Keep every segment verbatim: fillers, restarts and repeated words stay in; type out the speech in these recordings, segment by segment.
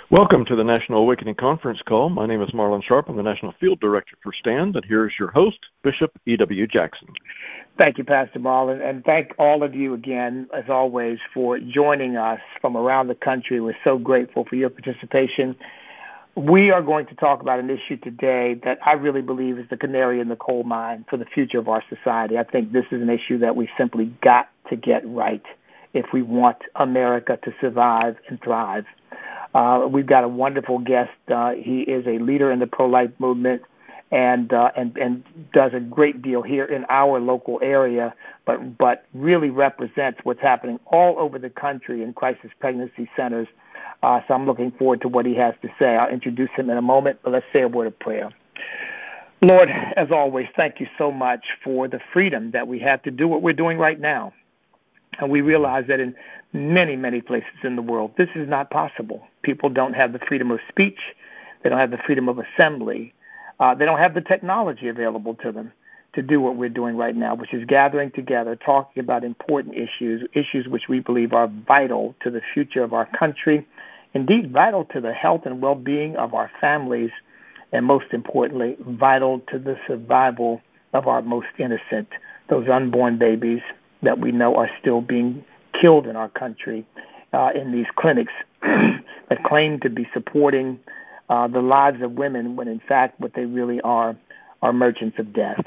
Welcome to the National Awakening Conference call. My name is Marlon Sharp. I'm the National Field Director for STAND, and here is your host, Bishop E W. Jackson. Thank you, Pastor Marlon, and thank all of you again, as always, for joining us from around the country. We're so grateful for your participation. We are going to talk about an issue today that I really believe is the canary in the coal mine for the future of our society. I think this is an issue that we simply got to get right if we want America to survive and thrive. Uh, we've got a wonderful guest. Uh, he is a leader in the pro-life movement and, uh, and and does a great deal here in our local area, but but really represents what's happening all over the country in crisis pregnancy centers. Uh, so I'm looking forward to what he has to say. I'll introduce him in a moment, but let's say a word of prayer. Lord, as always, thank you so much for the freedom that we have to do what we're doing right now. And we realize that in many, many places in the world, this is not possible. People don't have the freedom of speech. They don't have the freedom of assembly. Uh, they don't have the technology available to them to do what we're doing right now, which is gathering together, talking about important issues, issues which we believe are vital to the future of our country, indeed vital to the health and well-being of our families, and most importantly, vital to the survival of our most innocent, those unborn babies that we know are still being killed in our country uh, in these clinics that claim to be supporting uh, the lives of women when in fact what they really are are merchants of death.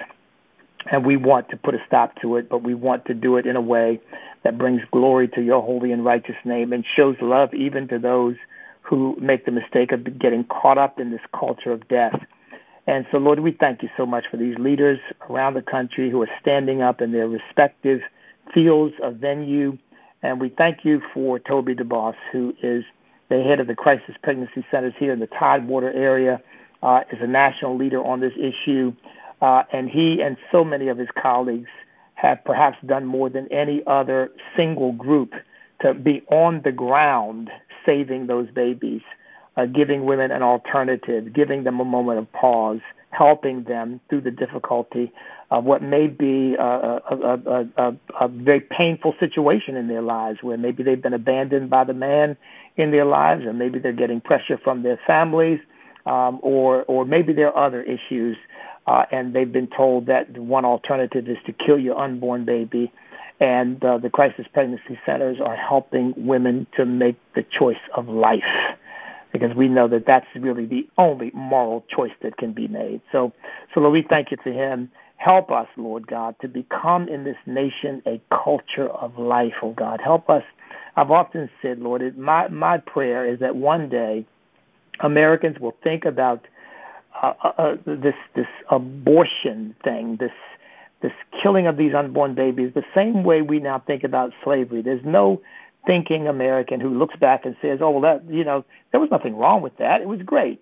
And we want to put a stop to it, but we want to do it in a way that brings glory to your holy and righteous name and shows love even to those who make the mistake of getting caught up in this culture of death. And so, Lord, we thank you so much for these leaders around the country who are standing up in their respective fields of venue. And we thank you for Toby DeBoss, who is the head of the crisis pregnancy centers here in the Tidewater area, uh, is a national leader on this issue. Uh, and he and so many of his colleagues have perhaps done more than any other single group to be on the ground saving those babies, uh, giving women an alternative, giving them a moment of pause, helping them through the difficulty of what may be a, a, a, a, a very painful situation in their lives, where maybe they've been abandoned by the man in their lives, or maybe they're getting pressure from their families, um, or or maybe there are other issues, uh, and they've been told that one alternative is to kill your unborn baby. And uh, the crisis pregnancy centers are helping women to make the choice of life, because we know that that's really the only moral choice that can be made. So, so Lord, we thank you to him. Help us, Lord God, to become in this nation a culture of life, oh God. Help us. I've often said, Lord, it, my, my prayer is that one day Americans will think about uh, uh, this this abortion thing, this this killing of these unborn babies, the same way we now think about slavery. There's no thinking American who looks back and says, oh, well, that, you know, there was nothing wrong with that. It was great.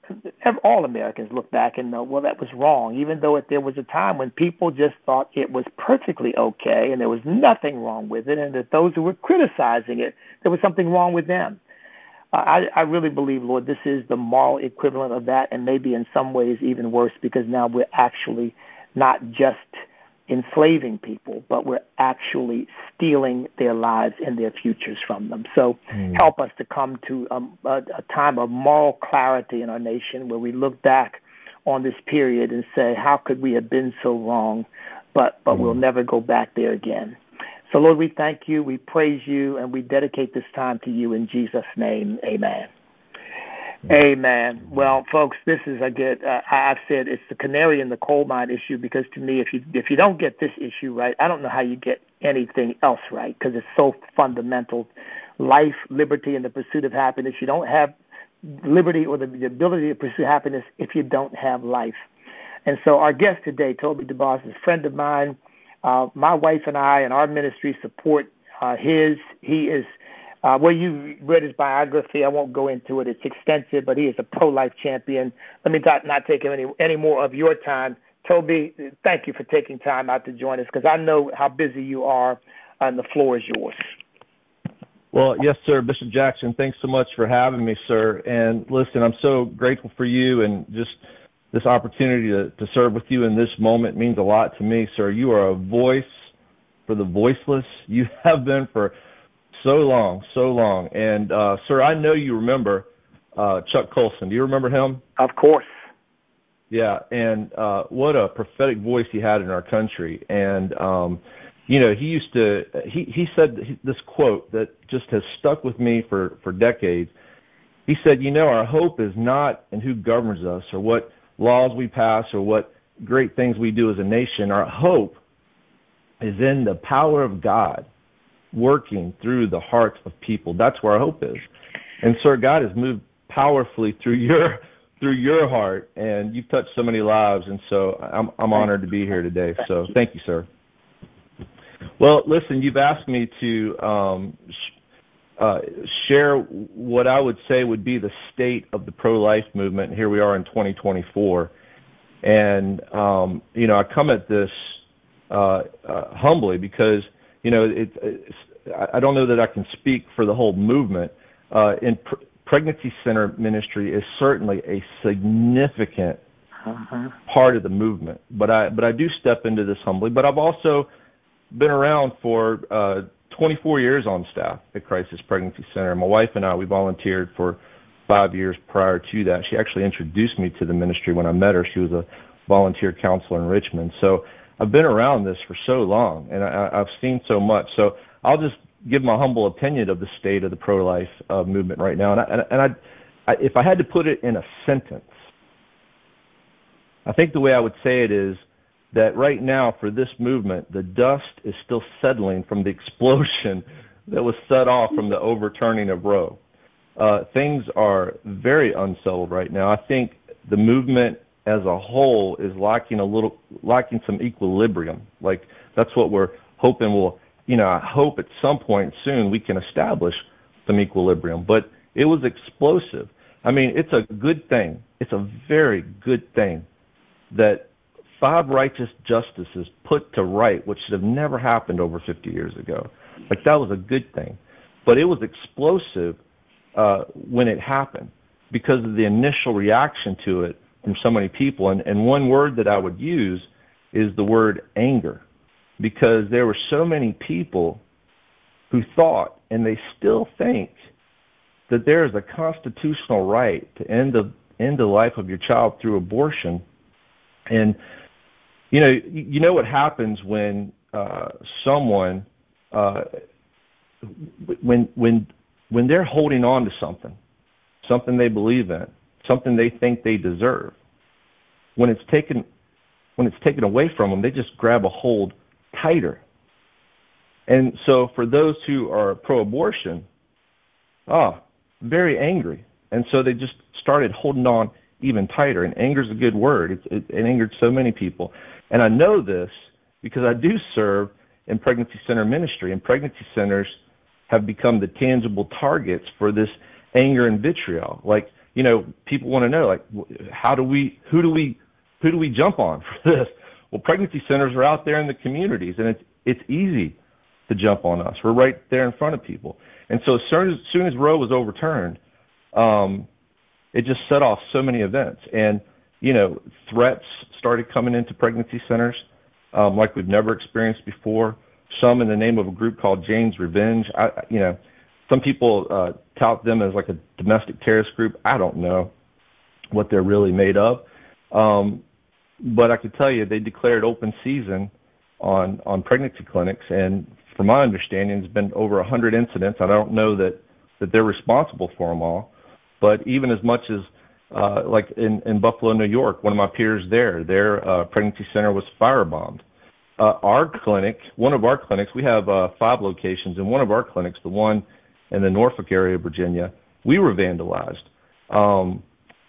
All Americans look back and know, well, that was wrong, even though it, there was a time when people just thought it was perfectly okay and there was nothing wrong with it, and that those who were criticizing it, there was something wrong with them. Uh, I, I really believe, Lord, this is the moral equivalent of that, and maybe in some ways even worse, because now we're actually not just enslaving people, but we're actually stealing their lives and their futures from them. So mm. help us to come to um, a, a time of moral clarity in our nation, where we look back on this period and say, how could we have been so wrong, but, but mm. we'll never go back there again. So, Lord, we thank you, we praise you, and we dedicate this time to you in Jesus' name. Amen. Amen. Well, folks, this is, I get, uh, I've said it's the canary in the coal mine issue, because to me, if you if you don't get this issue right, I don't know how you get anything else right, because it's so fundamental. Life, liberty, and the pursuit of happiness. You don't have liberty or the, the ability to pursue happiness if you don't have life. And so our guest today, Toby DeBoss, is a friend of mine. Uh, my wife and I and our ministry support uh, his. He is Uh, well, you read his biography. I won't go into it. It's extensive, but he is a pro-life champion. Let me not, not take any, any more of your time. Toby, thank you for taking time out to join us, because I know how busy you are, and the floor is yours. Well, yes, sir. Bishop Jackson, thanks so much for having me, sir. And listen, I'm so grateful for you, and just this opportunity to, to serve with you in this moment means a lot to me, sir. You are a voice for the voiceless. You have been for so long, so long. And, uh, sir, I know you remember uh, Chuck Colson. Do you remember him? Of course. Yeah, and uh, what a prophetic voice he had in our country. And, um, you know, he used to, he, he said this quote that just has stuck with me for, for decades. He said, you know, our hope is not in who governs us or what laws we pass or what great things we do as a nation. Our hope is in the power of God working through the hearts of people. That's where our hope is. And, sir, God has moved powerfully through your through your heart, and you've touched so many lives, and so I'm I'm honored to be here today. So thank you, sir. Well, listen, you've asked me to um, sh- uh, share what I would say would be the state of the pro-life movement. Here we are in twenty twenty-four, and um, you know I come at this uh, uh, humbly because you know it, it's, I don't know that I can speak for the whole movement. Uh, in pr- Pregnancy Center ministry is certainly a significant uh-huh. part of the movement, but I but I do step into this humbly. But I've also been around for uh, twenty-four years on staff at Crisis Pregnancy Center. My wife and I, we volunteered for five years prior to that. She actually introduced me to the ministry when I met her. She was a volunteer counselor in Richmond. So I've been around this for so long, and I, I've seen so much. So I'll just give my humble opinion of the state of the pro-life uh, movement right now. And, I, and I, I, if I had to put it in a sentence, I think the way I would say it is that right now for this movement, the dust is still settling from the explosion that was set off from the overturning of Roe. Uh, things are very unsettled right now. I think the movement as a whole is lacking a little, lacking some equilibrium. Like that's what we're hoping will. You know, I hope at some point soon we can establish some equilibrium. But it was explosive. I mean, it's a good thing. It's a very good thing that five righteous justices put to right what should have never happened over fifty years ago. Like, that was a good thing. But it was explosive uh, when it happened because of the initial reaction to it from so many people. And, and one word that I would use is the word anger. Because there were so many people who thought, and they still think, that there is a constitutional right to end the end the life of your child through abortion. And you know, you know what happens when uh, someone, uh, when when when they're holding on to something, something they believe in, something they think they deserve. When it's taken when it's taken away from them, they just grab a hold tighter. And so for those who are pro-abortion, ah, very angry. And so they just started holding on even tighter. And anger is a good word. It, it, it angered so many people. And I know this because I do serve in pregnancy center ministry, and pregnancy centers have become the tangible targets for this anger and vitriol. Like, you know, people want to know, like, how do we, who do we, who do we jump on for this? Well, pregnancy centers are out there in the communities, and it's it's easy to jump on us. We're right there in front of people. And so as soon as, as, soon as Roe was overturned, um, it just set off so many events. And, you know, threats started coming into pregnancy centers um, like we've never experienced before, some in the name of a group called Jane's Revenge. I, you know, some people uh, tout them as like a domestic terrorist group. I don't know what they're really made of. Um, But I could tell you they declared open season on, on pregnancy clinics, and from my understanding, there's been over one hundred incidents. I don't know that, that they're responsible for them all, but even as much as, uh, like in, in Buffalo, New York, one of my peers there, their uh, pregnancy center was firebombed. Uh, our clinic, one of our clinics, we have uh, five locations, and one of our clinics, the one in the Norfolk area of Virginia, we were vandalized. Um,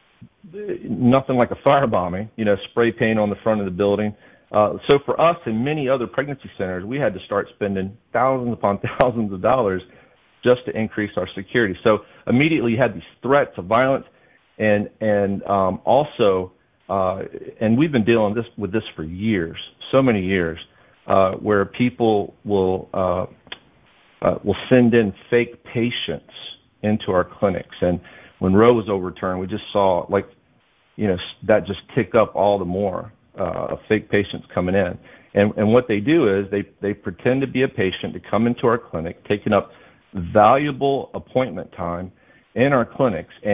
Nothing like a firebombing, you know, spray paint on the front of the building. Uh, so for us and many other pregnancy centers, we had to start spending thousands upon thousands of dollars just to increase our security. So immediately you had these threats of violence, and and um, also, uh, and we've been dealing this with this for years, so many years, uh, where people will uh, uh, will send in fake patients into our clinics. And when Roe was overturned, we just saw, like, you know, that just tick up all the more uh, of fake patients coming in. And and what they do is they, they pretend to be a patient to come into our clinic, taking up valuable appointment time in our clinics. And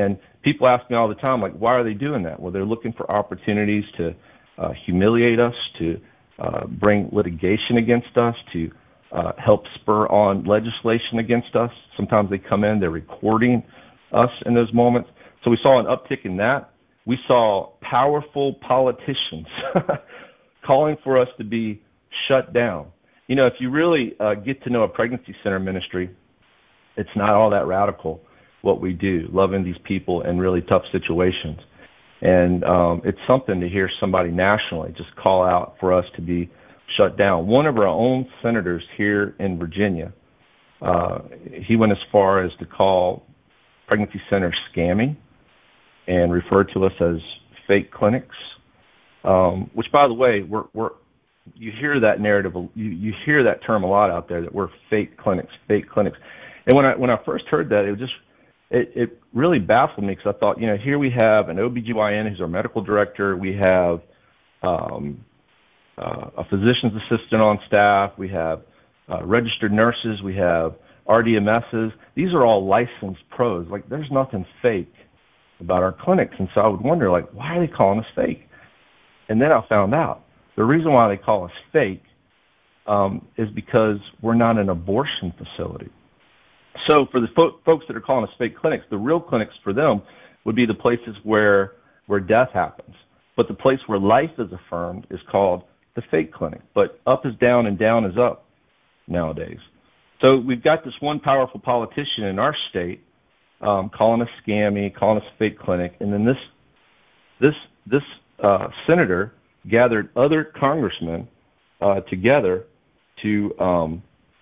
people ask me all the time, like, why are they doing that? Well, they're looking for opportunities to uh, humiliate us, to uh, bring litigation against us, to uh, help spur on legislation against us. Sometimes they come in, they're recording us in those moments. So we saw an uptick in that. We saw powerful politicians calling for us to be shut down. You know, if you really uh, get to know a pregnancy center ministry, it's not all that radical what we do, loving these people in really tough situations. And um, it's something to hear somebody nationally just call out for us to be shut down. One of our own senators here in Virginia, uh, he went as far as to call pregnancy centers scammy and refer to us as fake clinics, um, which, by the way, we're, we're you hear that narrative, you, you hear that term a lot out there, that we're fake clinics, fake clinics. And when I when I first heard that, it was just it, it really baffled me, because I thought, you know, here we have an O B G Y N who's our medical director, we have um, uh, a physician's assistant on staff, we have uh, registered nurses, we have R D M Ss. These are all licensed pros. Like, there's nothing fake about our clinics. And so I would wonder, like, why are they calling us fake? And then I found out the reason why they call us fake um, is because we're not an abortion facility. So for the fo- folks that are calling us fake clinics, the real clinics for them would be the places where where death happens. But the place where life is affirmed is called the fake clinic. But up is down and down is up nowadays. So we've got this one powerful politician in our state um, calling us scammy, calling us fake clinic, and then this this this uh, senator gathered other congressmen uh, together to um,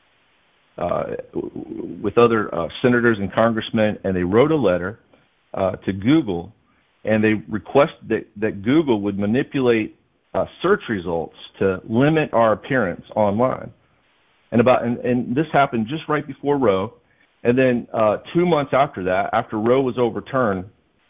uh, with other uh, senators and congressmen, and they wrote a letter uh, to Google, and they requested that, that Google would manipulate uh, search results to limit our appearance online. And about and, and this happened just right before Roe, and then uh, two months after that, after Roe was overturned,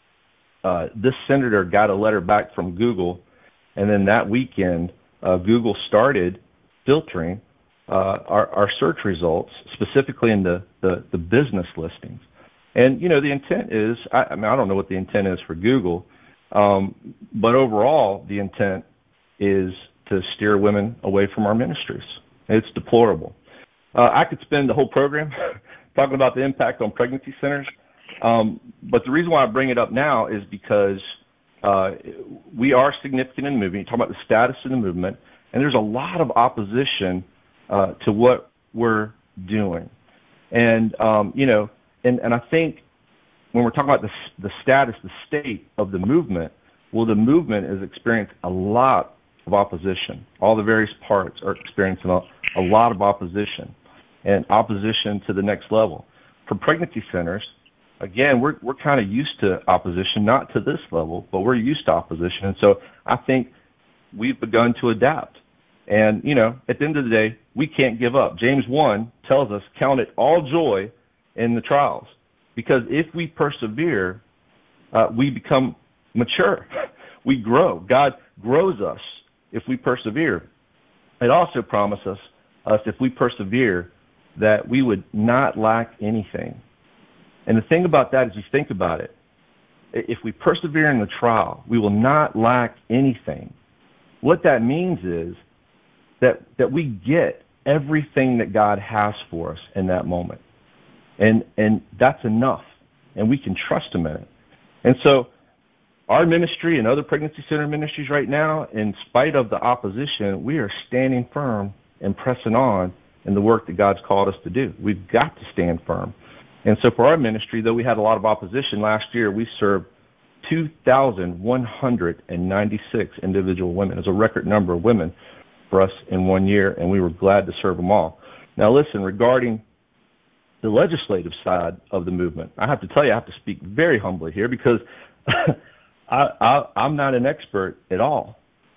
uh, this senator got a letter back from Google, and then that weekend, uh, Google started filtering uh, our, our search results, specifically in the, the, the business listings. And, you know, the intent is, I, I mean, I don't know what the intent is for Google, um, but overall, the intent is to steer women away from our ministries. It's deplorable. Uh, I could spend the whole program talking about the impact on pregnancy centers, um, but the reason why I bring it up now is because uh, we are significant in the movement. You talk about the status of the movement, and there's a lot of opposition uh, to what we're doing. And, um, you know, and, and I think when we're talking about the, the status, the state of the movement, well, the movement has experienced a lot of opposition. All the various parts are experiencing a, a lot of opposition, and opposition to the next level. For pregnancy centers, again, we're we're kind of used to opposition, not to this level, but we're used to opposition. And so I think we've begun to adapt. And, you know, at the end of the day, we can't give up. James one tells us, count it all joy in the trials, because if we persevere, uh, we become mature. We grow. God grows us if we persevere. It also promises us, if we persevere, that we would not lack anything. And the thing about that is, you think about it, if we persevere in the trial, we will not lack anything. What that means is that, that we get everything that God has for us in that moment. And, and that's enough, and we can trust Him in it. And so our ministry and other pregnancy center ministries right now, in spite of the opposition, we are standing firm and pressing on in the work that God's called us to do. We've got to stand firm. And so for our ministry, though we had a lot of opposition last year, we served two thousand one hundred ninety-six individual women. It's a record number of women for us in one year, and we were glad to serve them all. Now listen, regarding the legislative side of the movement, I have to tell you, I have to speak very humbly here, because I, I, I'm not an expert at all.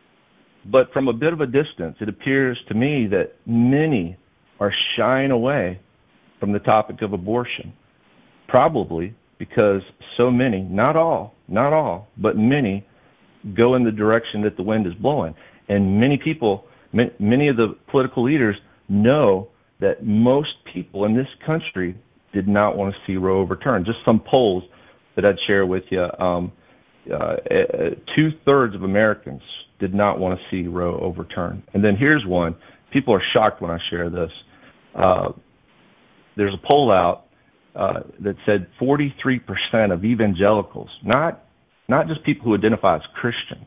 But from a bit of a distance, it appears to me that many are shying away from the topic of abortion, probably because so many, not all, not all, but many go in the direction that the wind is blowing. And many people, many of the political leaders know that most people in this country did not want to see Roe overturned. Just some polls that I'd share with you. Um, uh, two-thirds of Americans did not want to see Roe overturned. And then here's one. People are shocked when I share this. Uh, there's a poll out uh, that said forty-three percent of evangelicals, not not just people who identify as Christian,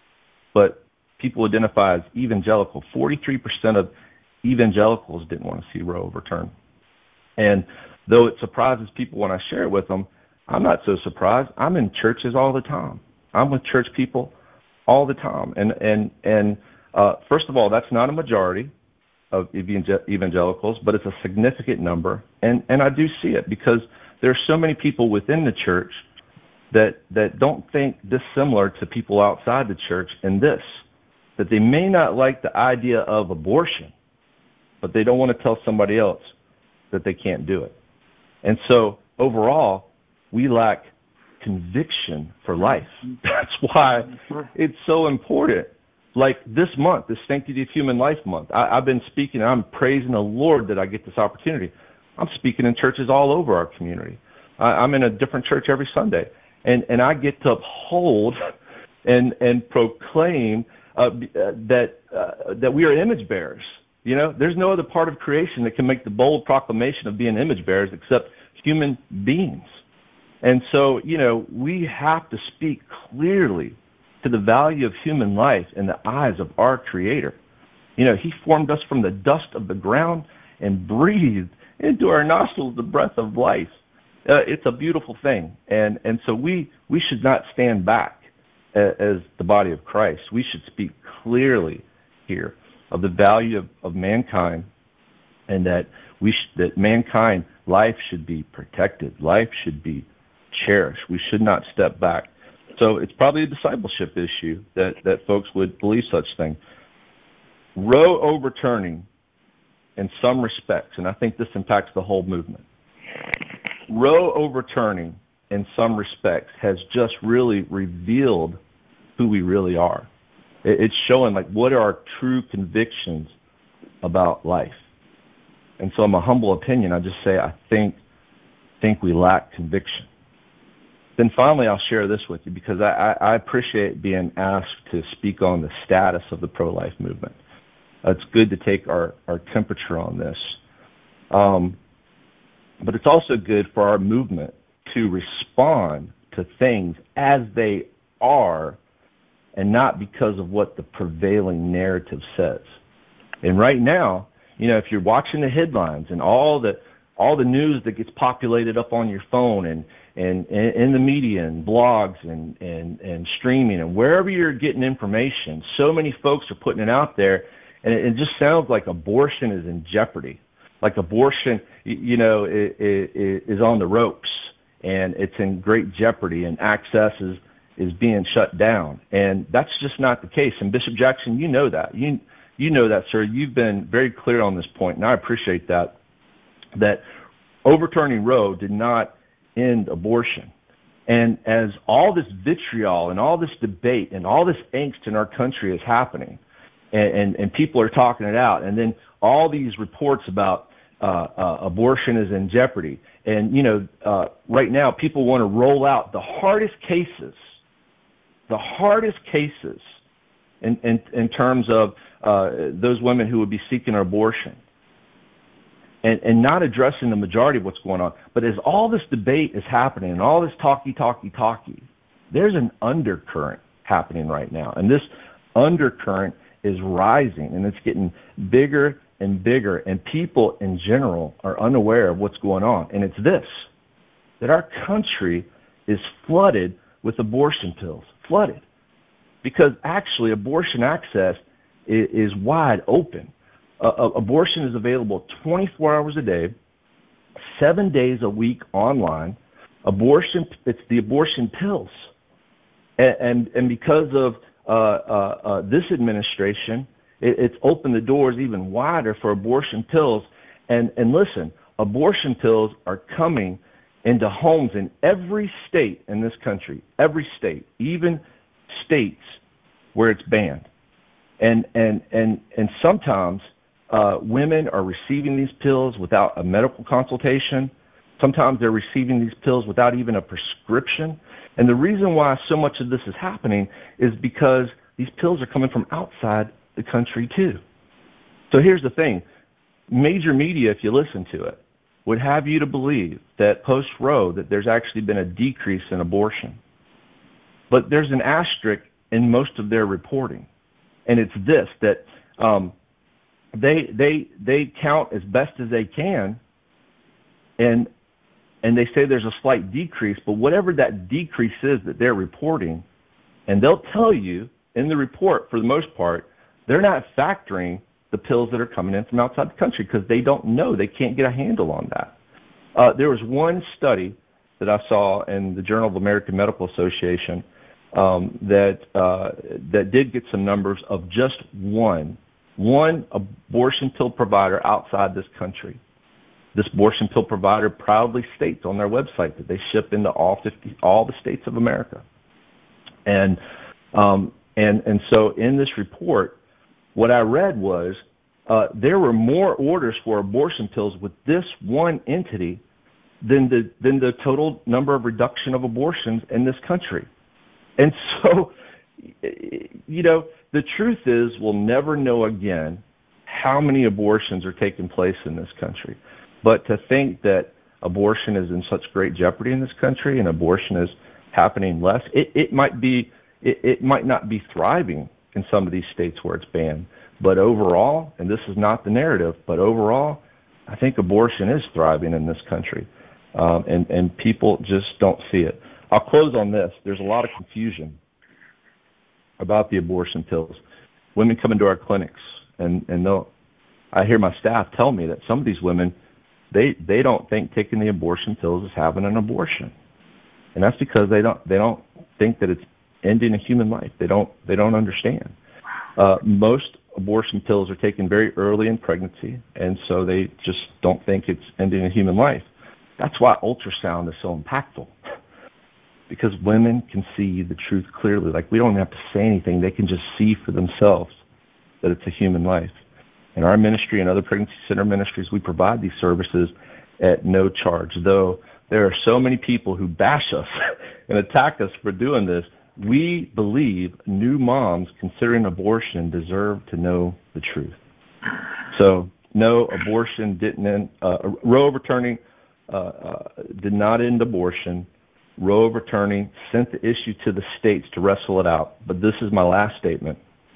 but people who identify as evangelical, forty-three percent of evangelicals didn't want to see Roe overturned. And though it surprises people when I share it with them, I'm not so surprised. I'm in churches all the time. I'm with church people all the time. And and and uh, first of all, that's not a majority of evangelicals, but it's a significant number. And and I do see it because there are so many people within the church that that don't think dissimilar to people outside the church in this, that they may not like the idea of abortion, but they don't want to tell somebody else that they can't do it. And so overall, we lack conviction for life. That's why it's so important. Like this month, this Sanctity of Human Life Month, I, I've been speaking, and I'm praising the Lord that I get this opportunity. I'm speaking in churches all over our community. I, I'm in a different church every Sunday, and, and I get to uphold and and proclaim uh, that uh, that we are image bearers. You know, there's no other part of creation that can make the bold proclamation of being image bearers except human beings. And so, you know, we have to speak clearly to the value of human life in the eyes of our Creator. You know, He formed us from the dust of the ground and breathed into our nostrils the breath of life. Uh, it's a beautiful thing. And and so we, we should not stand back uh, as the body of Christ. We should speak clearly here of the value of, of mankind, and that we sh- that mankind life should be protected. Life should be cherished. We should not step back. So it's probably a discipleship issue that, that folks would believe such thing. Roe overturning in some respects, and I think this impacts the whole movement, Roe overturning in some respects has just really revealed who we really are. It, it's showing like what are our true convictions about life. And so in my humble opinion, I just say I think think we lack conviction. Then finally, I'll share this with you because I, I appreciate being asked to speak on the status of the pro-life movement. Uh, it's good to take our, our temperature on this. Um, but it's also good for our movement to respond to things as they are and not because of what the prevailing narrative says. And right now, you know, if you're watching the headlines and all the all the news that gets populated up on your phone and and, and in the media and blogs and, and, and streaming and wherever you're getting information, so many folks are putting it out there, and it, it just sounds like abortion is in jeopardy. Like abortion, you know, it, it, is on the ropes, and it's in great jeopardy, and access is, is being shut down. And that's just not the case. And Bishop Jackson, you know that. You, you know that, sir. You've been very clear on this point, and I appreciate that, that overturning Roe did not end abortion. And as all this vitriol and all this debate and all this angst in our country is happening, and, and, and people are talking it out, and then all these reports about uh, uh, abortion is in jeopardy, and, you know, uh, right now people want to roll out the hardest cases, the hardest cases in, in, in terms of uh, those women who would be seeking an abortion. And, and not addressing the majority of what's going on. But as all this debate is happening and all this talky, talky, talky, there's an undercurrent happening right now. And this undercurrent is rising, and it's getting bigger and bigger. And people in general are unaware of what's going on. And it's this, that our country is flooded with abortion pills, flooded. Because actually abortion access is, is wide open. Uh, abortion is available twenty-four hours a day, seven days a week online. Abortion, it's the abortion pills. And, and, and because of uh, uh, uh, this administration, it, it's opened the doors even wider for abortion pills. And, and listen, abortion pills are coming into homes in every state in this country, every state, even states where it's banned. And, and, and, and sometimes Uh, women are receiving these pills without a medical consultation. Sometimes they're receiving these pills without even a prescription. And the reason why so much of this is happening is because these pills are coming from outside the country too. So here's the thing. Major media, if you listen to it, would have you to believe that post-Roe that there's actually been a decrease in abortion. But there's an asterisk in most of their reporting. And it's this, that um, they they they count as best as they can, and and they say there's a slight decrease, but whatever that decrease is that they're reporting, and they'll tell you in the report, for the most part, they're not factoring the pills that are coming in from outside the country because they don't know. They can't get a handle on that. Uh, there was one study that I saw in the Journal of the American Medical Association um, that uh, that did get some numbers of just one, one abortion pill provider outside this country. This abortion pill provider proudly states on their website that they ship into all fifty, all the states of America. And um, and and so in this report, what I read was uh, there were more orders for abortion pills with this one entity than the than the total number of reduction of abortions in this country. And so, you know, the truth is we'll never know again how many abortions are taking place in this country. But to think that abortion is in such great jeopardy in this country and abortion is happening less, it, it might be it, it might not be thriving in some of these states where it's banned. But overall, and this is not the narrative, but overall, I think abortion is thriving in this country. Um, and, and people just don't see it. I'll close on this. There's a lot of confusion about the abortion pills. Women come into our clinics, and, and they'll, I hear my staff tell me that some of these women, they, they don't think taking the abortion pills is having an abortion. And that's because they don't they don't think that it's ending a human life. They don't they don't understand. Uh, most abortion pills are taken very early in pregnancy, and so they just don't think it's ending a human life. That's why ultrasound is so impactful, because women can see the truth clearly. Like, we don't have to say anything. They can just see for themselves that it's a human life. In our ministry and other pregnancy center ministries, we provide these services at no charge. Though there are so many people who bash us and attack us for doing this, we believe new moms considering abortion deserve to know the truth. So, no, abortion didn't end. Uh, Roe overturning uh, uh, did not end abortion. Roe overturning sent the issue to the states to wrestle it out. But this is my last statement.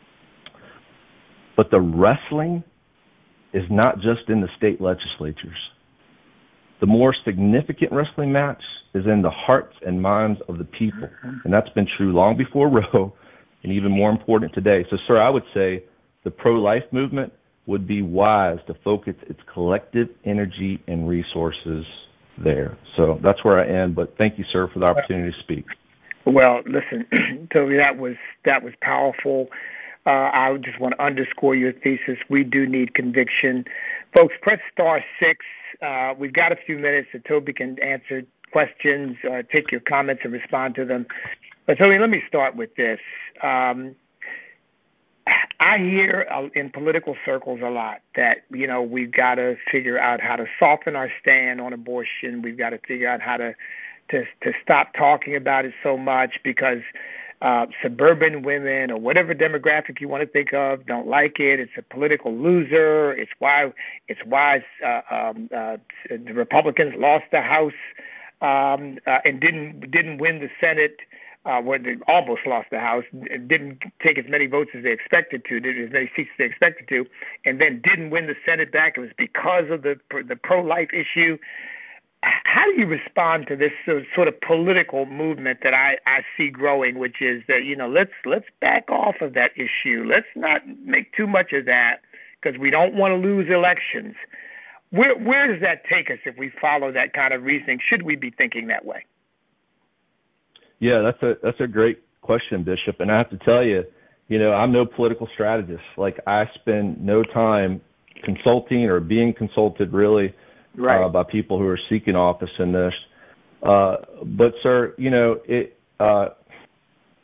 But the wrestling is not just in the state legislatures. The more significant wrestling match is in the hearts and minds of the people. And that's been true long before Roe, and even more important today. So, sir, I would say the pro-life movement would be wise to focus its collective energy and resources there. So that's where I end. But thank you, sir, for the opportunity to speak. Well, listen, Toby, that was that was powerful. Uh, I just want to underscore your thesis. We do need conviction. Folks, press star six. Uh, we've got a few minutes so Toby can answer questions, uh, take your comments and respond to them. But Toby, let me start with this. Um, I hear uh, in political circles a lot that, you know, we've got to figure out how to soften our stand on abortion. We've got to figure out how to to, to stop talking about it so much because uh, suburban women or whatever demographic you want to think of don't like it. It's a political loser. It's why it's why uh, um, uh, the Republicans lost the House um, uh, and didn't didn't win the Senate. Uh, when they almost lost the House, didn't take as many votes as they expected to, did as many seats as they expected to, and then didn't win the Senate back. It was because of the the pro-life issue. How do you respond to this sort of political movement that I, I see growing, which is that, you know, let's let's back off of that issue. Let's not make too much of that because we don't want to lose elections. Where where does that take us if we follow that kind of reasoning? Should we be thinking that way? Yeah, that's a that's a great question, Bishop. And I have to tell you, you know, I'm no political strategist. Like, I spend no time consulting or being consulted really right. uh, by people who are seeking office in this. Uh, but, sir, you know, it. Uh,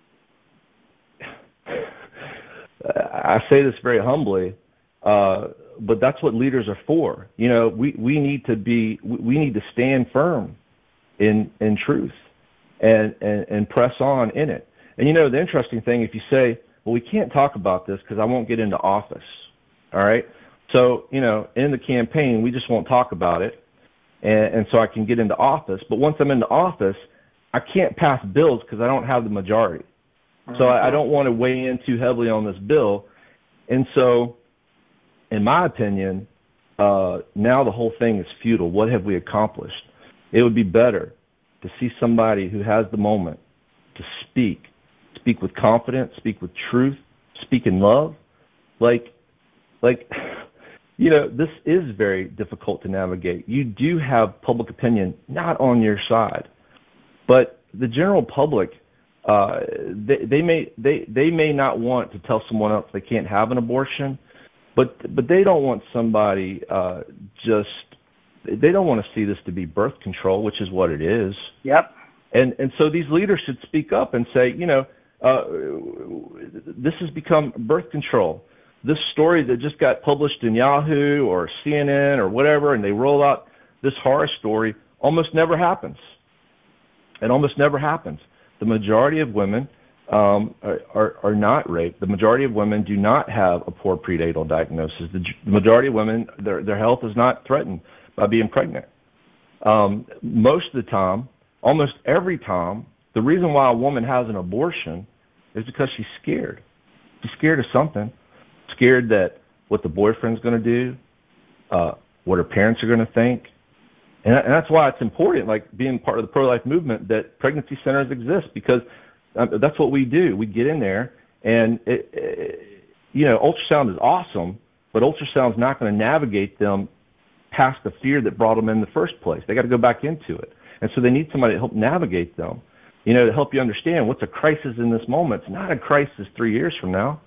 I say this very humbly. Uh, but that's what leaders are for. You know, we, we need to be, we need to stand firm in in truth and, and, and press on in it. And, you know, the interesting thing, if you say, well, we can't talk about this because I won't get into office, all right? So, you know, in the campaign, we just won't talk about it, and, and so I can get into office. But once I'm into office, I can't pass bills because I don't have the majority. So I, I don't want to weigh in too heavily on this bill. And so, in my opinion, uh, now the whole thing is futile. What have we accomplished? It would be better to see somebody who has the moment to speak, speak with confidence, speak with truth, speak in love. Like, like, you know, this is very difficult to navigate. You do have public opinion not on your side, but the general public, uh, they, they may they, they may not want to tell someone else they can't have an abortion, but but they don't want somebody uh, just they don't want to see this to be birth control, which is what it is. Yep. And and so these leaders should speak up and say, you know, uh, this has become birth control. This story that just got published in Yahoo or C N N or whatever, and they roll out this horror story, almost never happens. It almost never happens. The majority of women um, are, are, are not raped. The majority of women do not have a poor prenatal diagnosis. The, the majority of women, their, their health is not threatened by being pregnant. Um, most of the time, almost every time, the reason why a woman has an abortion is because she's scared. She's scared of something. Scared that what the boyfriend's going to do, uh, what her parents are going to think. And, and that's why it's important, like being part of the pro-life movement, that pregnancy centers exist, because uh, that's what we do. We get in there, and, it, it, you know, ultrasound is awesome, but ultrasound's not going to navigate them past the fear that brought them in the first place. They got to go back into it. And so they need somebody to help navigate them, you know, to help you understand what's a crisis in this moment. It's not a crisis three years from now.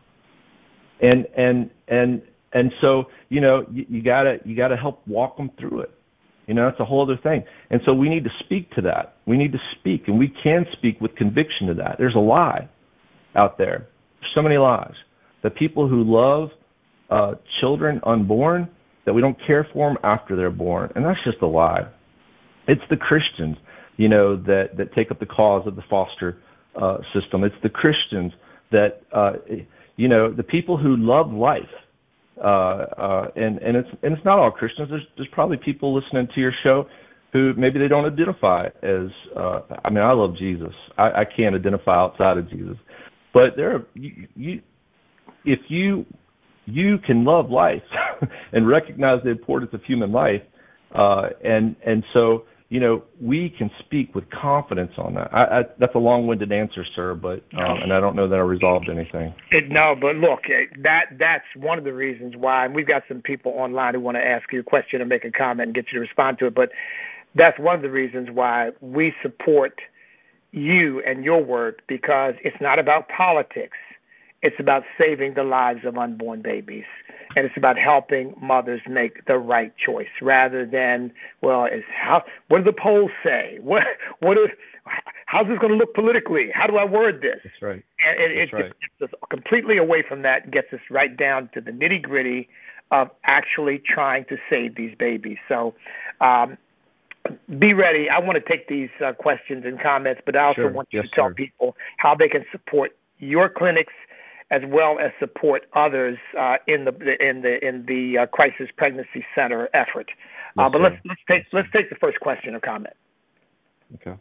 And and and and so, you know, you, you gotta you gotta help walk them through it. You know, that's a whole other thing. And so we need to speak to that. We need to speak, and we can speak with conviction to that. There's a lie out there. There's so many lies. The people who love uh, children unborn, that we don't care for them after they're born, and that's just a lie. It's the Christians, you know, that, that take up the cause of the foster uh, system. It's the Christians that, uh, you know, the people who love life. Uh, uh, and, and it's and it's not all Christians. There's there's probably people listening to your show who maybe they don't identify as. Uh, I mean, I love Jesus. I, I can't identify outside of Jesus, but there are you, you if you you can love life and recognize the importance of human life, uh, and and so you know we can speak with confidence on that. I, I, that's a long-winded answer, sir, but um, and I don't know that I resolved anything. It, no, but look, that that's one of the reasons why, and we've got some people online who want to ask you a question or make a comment and get you to respond to it, but that's one of the reasons why we support you and your work, because it's not about politics. It's about saving the lives of unborn babies, and it's about helping mothers make the right choice, rather than, well, is how what do the polls say? What what is how's this going to look politically? How do I word this? That's right. And it, That's it right. gets us completely away from that and gets us right down to the nitty gritty of actually trying to save these babies. So. Um, Be ready. I want to take these uh, questions and comments, but I also Sure. want you Yes, to tell sir. people how they can support your clinics, as well as support others uh, in the in the in the uh, Crisis Pregnancy Center effort. Uh, Yes, but let's sir. let's take Yes, let's take the first question or comment. Okay.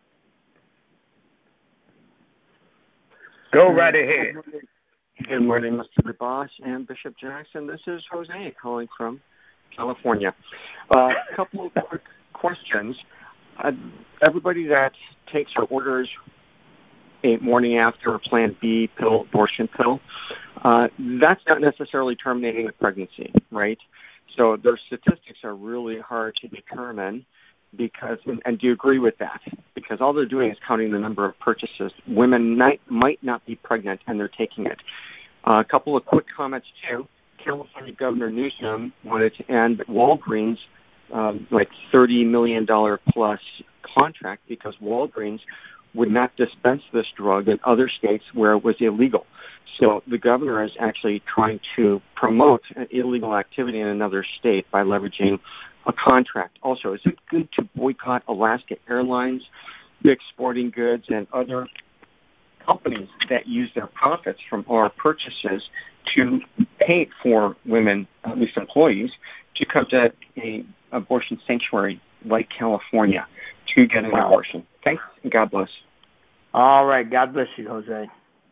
Go right ahead. Good morning, Mister DeBosch and Bishop Jackson. This is Jose calling from California. A uh, couple of quick questions. Uh, everybody that takes or orders a morning after a Plan B pill, abortion pill, uh, that's not necessarily terminating the pregnancy, right? So their statistics are really hard to determine because, and, and do you agree with that? Because all they're doing is counting the number of purchases. Women might, might not be pregnant and they're taking it. Uh, a couple of quick comments too. California Governor Newsom wanted to end Walgreens um, like thirty million dollars plus contract because Walgreens would not dispense this drug in other states where it was illegal. So the governor is actually trying to promote an illegal activity in another state by leveraging a contract. Also, is it good to boycott Alaska Airlines, Dick's Sporting Goods, and other companies that use their profits from our purchases to pay for women, at least employees, to come to an abortion sanctuary like California to get an wow. abortion? Thanks, and God bless. All right. God bless you, Jose.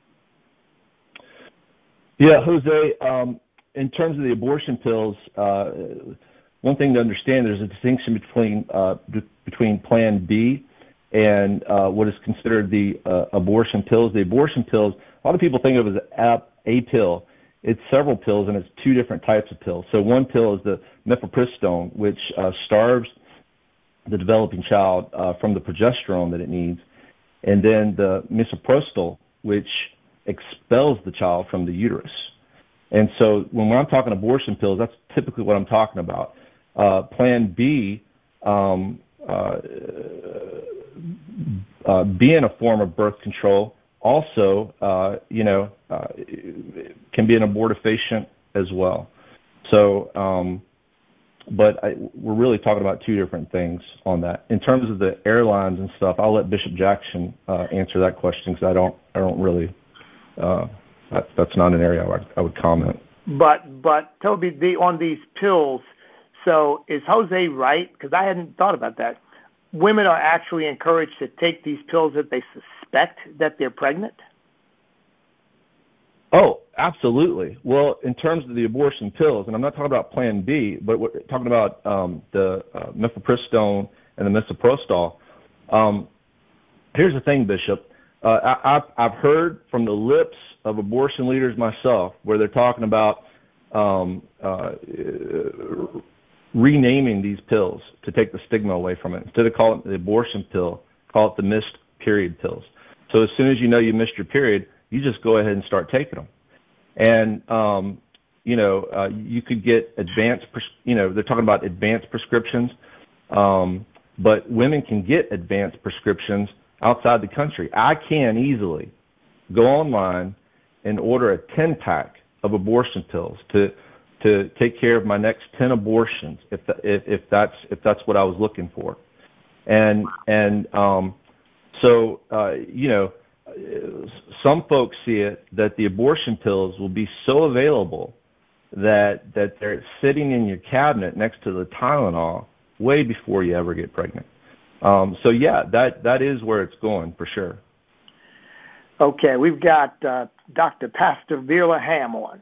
Yeah, Jose, um, in terms of the abortion pills, uh, one thing to understand, there's a distinction between uh, b- between Plan B and uh, what is considered the uh, abortion pills. The abortion pills, a lot of people think of it as a, a pill. It's several pills, and it's two different types of pills. So one pill is the mifepristone, which uh, starves the developing child uh, from the progesterone that it needs, and then the misoprostol, which expels the child from the uterus. And so when I'm talking abortion pills, that's typically what I'm talking about. Uh, Plan B, um, uh, uh, being a form of birth control, also, uh, you know, uh, can be an abortifacient as well. So, um, but I, we're really talking about two different things on that. In terms of the airlines and stuff, I'll let Bishop Jackson uh, answer that question because I don't, I don't really. Uh, that, that's not an area I would, I would comment. But, but Toby, the, on these pills, so is Jose right? Because I hadn't thought about that. Women are actually encouraged to take these pills if they suspect that they're pregnant? Oh, absolutely. Well, in terms of the abortion pills, and I'm not talking about Plan B, but we're talking about um, the uh, mifepristone and the misoprostol. Um, here's the thing, Bishop. Uh, I, I've, I've heard from the lips of abortion leaders myself where they're talking about um, uh, renaming these pills to take the stigma away from it. Instead of calling it the abortion pill, call it the missed period pills. So as soon as you know you missed your period, you just go ahead and start taking them. And, um, you know, uh, you could get advanced, pres- you know, they're talking about advanced prescriptions, um, but women can get advanced prescriptions outside the country. I can easily go online and order a ten-pack of abortion pills to to take care of my next ten abortions, if if, if that's if that's what I was looking for, and and um, so uh, you know, some folks see it that the abortion pills will be so available that that they're sitting in your cabinet next to the Tylenol way before you ever get pregnant. Um, so yeah, that that is where it's going for sure. Okay, we've got uh, Doctor Pastor Vera Ham on.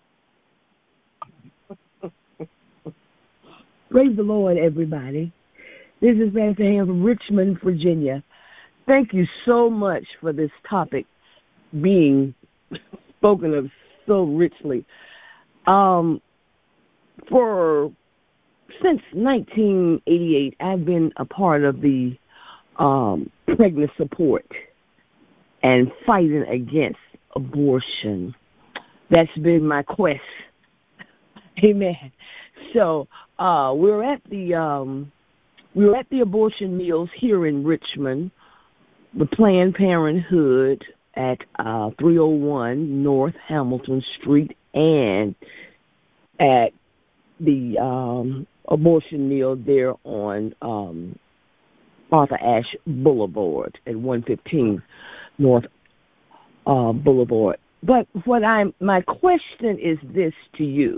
Praise the Lord, everybody. This is Pastor Ham from Richmond, Virginia. Thank you so much for this topic being spoken of so richly. Um, for Since nineteen eighty-eight, I've been a part of the um, pregnant support and fighting against abortion. That's been my quest. Amen. So uh, we're at the um, we're at the abortion meals here in Richmond, the Planned Parenthood at uh, three oh one North Hamilton Street, and at the um, abortion meal there on um, Arthur Ashe Boulevard at one fifteen North uh, Boulevard. But what I'm my question is this to you.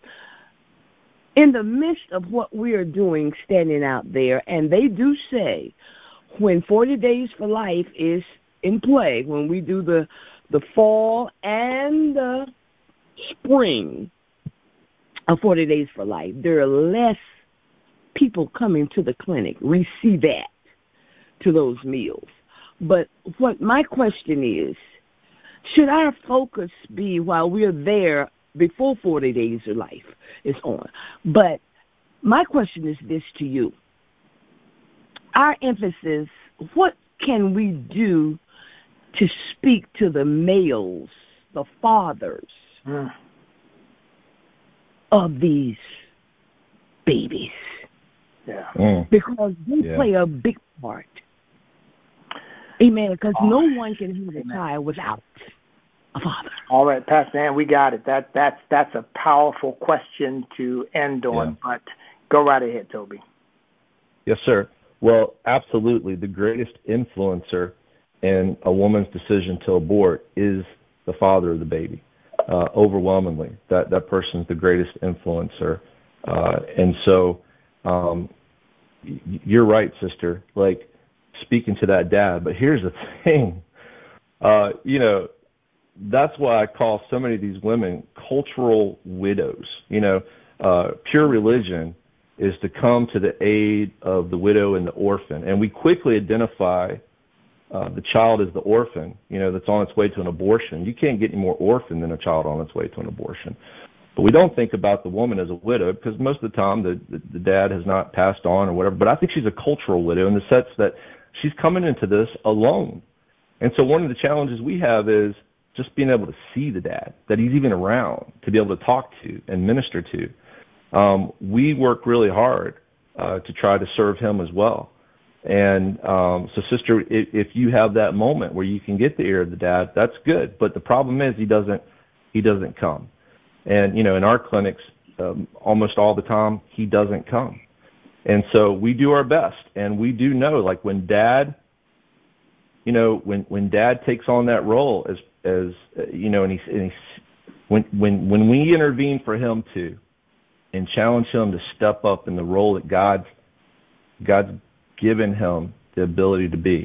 In the midst of what we are doing standing out there, and they do say when forty days for life is in play, when we do the the fall and the spring of forty days for life, there are less people coming to the clinic. We see that to those meals. But what my question is, should our focus be while we're there before forty days of life is on? But my question is this to you. Our emphasis, what can we do to speak to the males, the fathers mm. of these babies? Yeah. Mm. Because they yeah. play a big part. Amen. Because oh. no one can have a child without a father. All right, Pastor Ann, we got it. That that's that's a powerful question to end on. Yeah. But go right ahead, Toby. Yes, sir. Well, absolutely. The greatest influencer in a woman's decision to abort is the father of the baby. Uh, overwhelmingly, that that person's the greatest influencer. Uh, and so, um, you're right, sister. Like, speaking to that dad. But here's the thing. Uh, you know, that's why I call so many of these women cultural widows. You know, uh, pure religion is to come to the aid of the widow and the orphan. And we quickly identify uh, the child as the orphan, you know, that's on its way to an abortion. You can't get any more orphan than a child on its way to an abortion. But we don't think about the woman as a widow because most of the time the, the, the dad has not passed on or whatever. But I think she's a cultural widow in the sense that she's coming into this alone. And so one of the challenges we have is just being able to see the dad, that he's even around, to be able to talk to and minister to. Um, we work really hard uh, to try to serve him as well. And um, so, sister, if, if you have that moment where you can get the ear of the dad, that's good. But the problem is he doesn't he doesn't come. And, you know, in our clinics, um, almost all the time, he doesn't come. And so we do our best. And we do know, like, when dad, you know, when, when dad takes on that role as, as uh, you know, and, he's, and he's, when, when, when we intervene for him too, and challenge him to step up in the role that God's, God's given him the ability to be,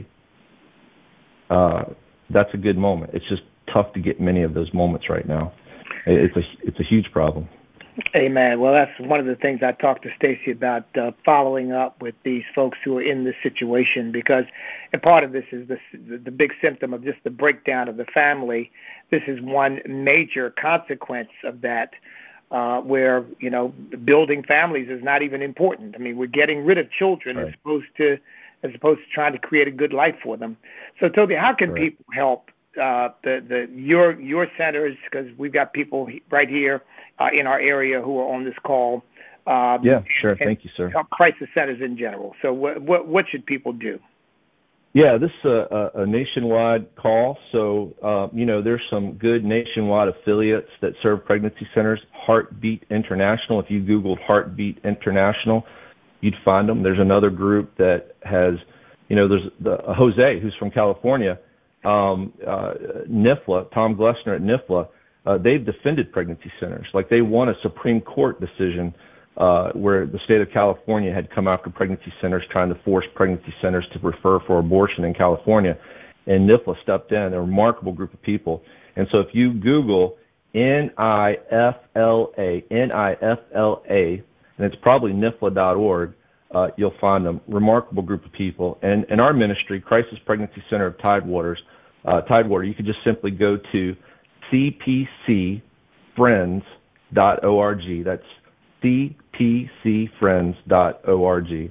uh, that's a good moment. It's just tough to get many of those moments right now. It's a it's a huge problem. Amen. Well, that's one of the things I talked to Stacy about, uh, following up with these folks who are in this situation, because and part of this is this, the big symptom of just the breakdown of the family. This is one major consequence of that, uh, where, you know, building families is not even important. I mean, we're getting rid of children right. as opposed to as opposed to trying to create a good life for them. So, Toby, how can right. people help uh, the the your your centers? Because we've got people right here uh, in our area who are on this call. Um, yeah, sure. Thank you, sir. Crisis centers in general. So, what what, what should people do? Yeah, this is a, a nationwide call. So, uh, you know, there's some good nationwide affiliates that serve pregnancy centers. Heartbeat International. If you Googled Heartbeat International, you'd find them. There's another group that has, you know, there's the, uh, Jose, who's from California, um, uh, N F L A, Tom Glessner at N F L A. Uh, they've defended pregnancy centers. Like, they won a Supreme Court decision Uh, where the state of California had come after pregnancy centers, trying to force pregnancy centers to refer for abortion in California. And N F L A stepped in, a remarkable group of people. And so if you Google N I F L A, N I F L A, and it's probably N F L A dot org, uh, you'll find them. Remarkable group of people. And in our ministry, Crisis Pregnancy Center of Tidewaters, uh, Tidewater, you could just simply go to C P C friends dot org. That's C P C friends dot org.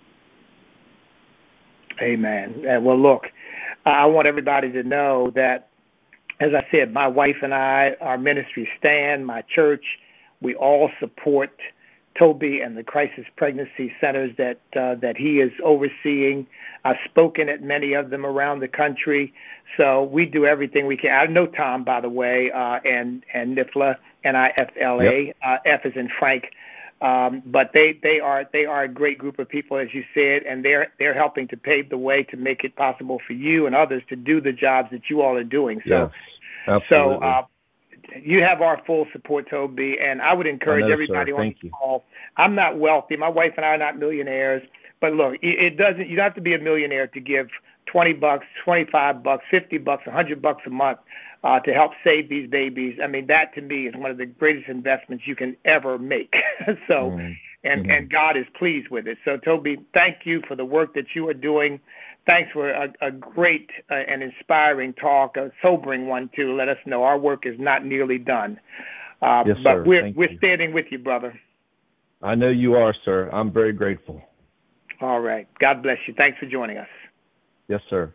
Amen. Uh, well, look, I want everybody to know that, as I said, my wife and I, our ministry Stand, my church, we all support Toby and the crisis pregnancy centers that uh, that he is overseeing. I've spoken at many of them around the country, so we do everything we can. I know Tom, by the way, uh, and and N I F L A, N I F L A, yep. uh, F is in Frank. Um, but they, they are they are a great group of people, as you said, and they're they're helping to pave the way to make it possible for you and others to do the jobs that you all are doing. So, yes, so uh, you have our full support, Toby, and I would encourage I know, everybody sir. on Thank the you. call. I'm not wealthy. My wife and I are not millionaires, but look, it, it doesn't. You don't have to be a millionaire to give twenty bucks, twenty-five bucks, fifty bucks, a hundred bucks a month uh, to help save these babies. I mean, that to me is one of the greatest investments you can ever make. so, mm-hmm. and and God is pleased with it. So, Toby, thank you for the work that you are doing. Thanks for a, a great uh, and inspiring talk, a sobering one too. Let us know our work is not nearly done. Uh, yes, but sir. we're Thank we're you. standing with you, brother. I know you are, sir. I'm very grateful. All right. God bless you. Thanks for joining us. Yes, sir.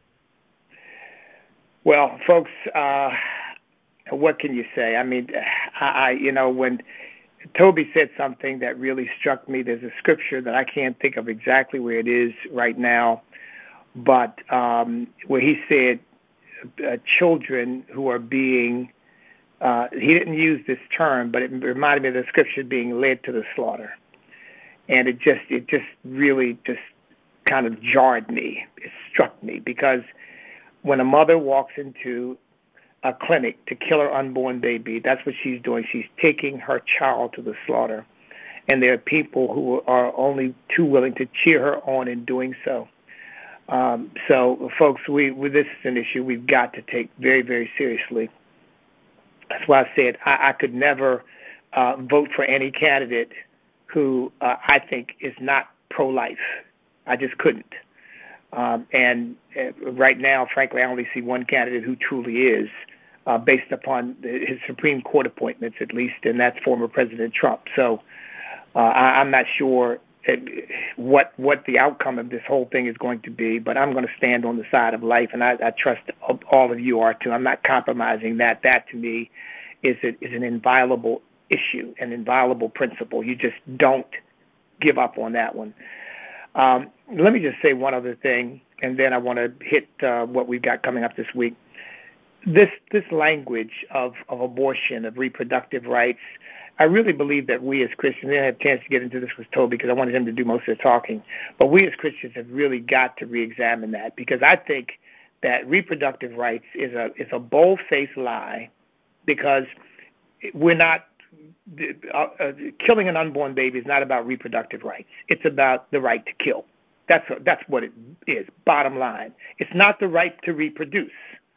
Well, folks, uh, what can you say? I mean, I, I you know, when Toby said something that really struck me. There's a scripture that I can't think of exactly where it is right now, but um, where he said uh, children who are being, uh, he didn't use this term, but it reminded me of the scripture being led to the slaughter. And it just, it just really just kind of jarred me. It struck me because when a mother walks into a clinic to kill her unborn baby, that's what she's doing. She's taking her child to the slaughter. And there are people who are only too willing to cheer her on in doing so. Um, so, folks, we, we this is an issue we've got to take very, very seriously. That's why I said I, I could never uh, vote for any candidate who uh, I think is not pro-life. I just couldn't. Um, and uh, right now, frankly, I only see one candidate who truly is, uh, based upon the, his Supreme Court appointments, at least, and that's former President Trump. So uh, I, I'm not sure what what the outcome of this whole thing is going to be, but I'm going to stand on the side of life, and I, I trust all of you are too. I'm not compromising that. That, to me, is, a, is an inviolable issue, an inviolable principle. You just don't give up on that one. Um, let me just say one other thing, and then I want to hit uh, what we've got coming up this week. This this language of, of abortion, of reproductive rights, I really believe that we as Christians, I didn't have a chance to get into this with Toby because I wanted him to do most of the talking, but we as Christians have really got to re-examine that, because I think that reproductive rights is a is a bold-faced lie, because we're not Uh, uh, killing an unborn baby is not about reproductive rights. It's about the right to kill. That's that's what it is. Bottom line, it's not the right to reproduce.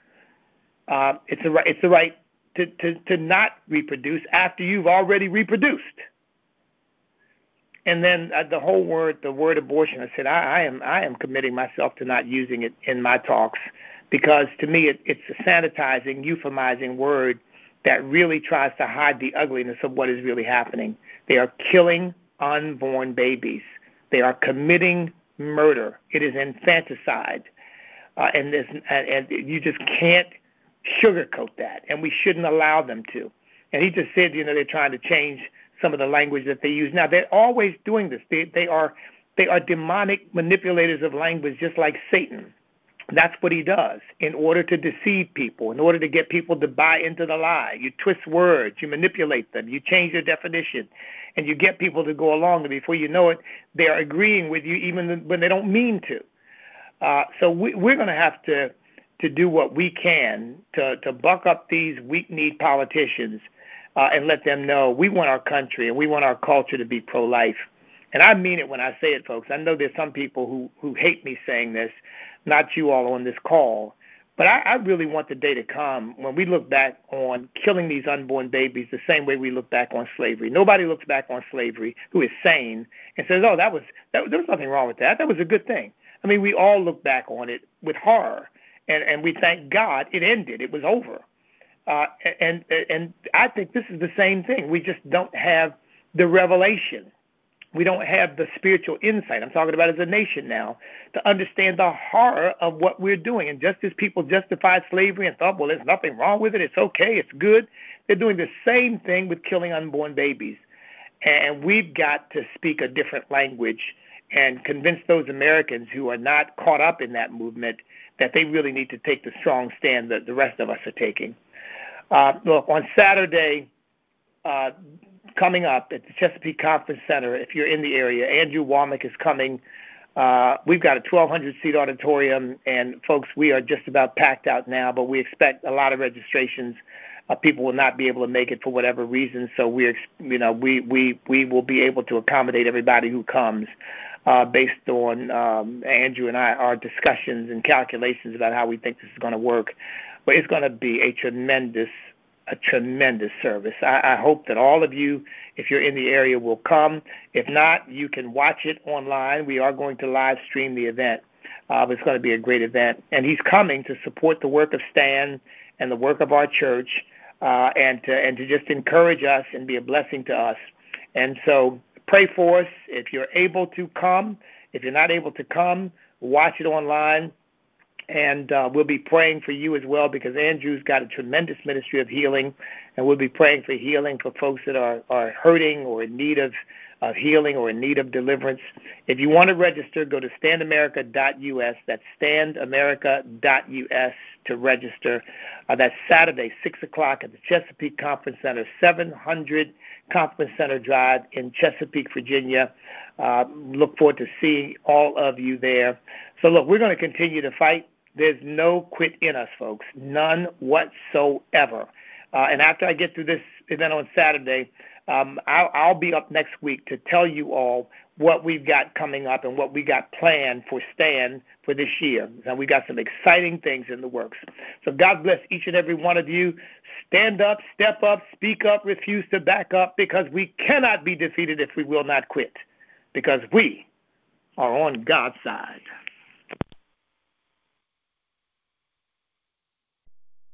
Uh, it's a it's the right to, to, to not reproduce after you've already reproduced. And then uh, the whole word, the word abortion, I said I, I am I am committing myself to not using it in my talks, because to me it, it's a sanitizing, euphemizing word that really tries to hide the ugliness of what is really happening. They are killing unborn babies. They are committing murder. It is infanticide, uh, and, this, and, and you just can't sugarcoat that, and we shouldn't allow them to. And he just said, you know, they're trying to change some of the language that they use. Now, they're always doing this. They, they are they are demonic manipulators of language, just like Satan. That's what he does in order to deceive people, in order to get people to buy into the lie. You twist words, you manipulate them, you change their definition, and you get people to go along. And before you know it, they are agreeing with you even when they don't mean to. Uh, so we, we're going to have to to do what we can to, to buck up these weak-kneed politicians uh, and let them know we want our country and we want our culture to be pro-life. And I mean it when I say it, folks. I know there's some people who, who hate me saying this, not you all on this call, but I, I really want the day to come when we look back on killing these unborn babies the same way we look back on slavery. Nobody looks back on slavery who is sane and says, oh, that was that, there was nothing wrong with that. That was a good thing. I mean, we all look back on it with horror, and, and we thank God it ended. It was over. Uh, and, and I think this is the same thing. We just don't have the revelation. We don't have the spiritual insight, I'm talking about as a nation now, to understand the horror of what we're doing. And just as people justified slavery and thought, well, there's nothing wrong with it, it's okay, it's good, they're doing the same thing with killing unborn babies. And we've got to speak a different language and convince those Americans who are not caught up in that movement that they really need to take the strong stand that the rest of us are taking. Uh, look, on Saturday, uh, coming up at the Chesapeake Conference Center, if you're in the area, Andrew Womack is coming. Uh, we've got a twelve hundred seat auditorium, and folks, we are just about packed out now, but we expect a lot of registrations. Uh, people will not be able to make it for whatever reason, so we're, you know, we we we will be able to accommodate everybody who comes, uh, based on um, Andrew and I, our discussions and calculations about how we think this is going to work. But it's going to be a tremendous a tremendous service. I, I hope that all of you, if you're in the area, will come. If not, you can watch it online. We are going to live stream the event. Uh, but it's going to be a great event. And he's coming to support the work of Stan and the work of our church, uh, and to and to just encourage us and be a blessing to us. And so pray for us if you're able to come. If you're not able to come, watch it online. And uh, we'll be praying for you as well, because Andrew's got a tremendous ministry of healing, and we'll be praying for healing for folks that are, are hurting or in need of, of healing or in need of deliverance. If you want to register, go to stand america dot U S. That's stand america dot U S to register. Uh, that's Saturday, six o'clock at the Chesapeake Conference Center, seven hundred Conference Center Drive in Chesapeake, Virginia. Uh, look forward to seeing all of you there. So, look, we're going to continue to fight. There's no quit in us, folks, none whatsoever. Uh, and after I get through this event on Saturday, um, I'll, I'll be up next week to tell you all what we've got coming up and what we got planned for Stand for this year. And we got some exciting things in the works. So God bless each and every one of you. Stand up, step up, speak up, refuse to back up, because we cannot be defeated if we will not quit, because we are on God's side.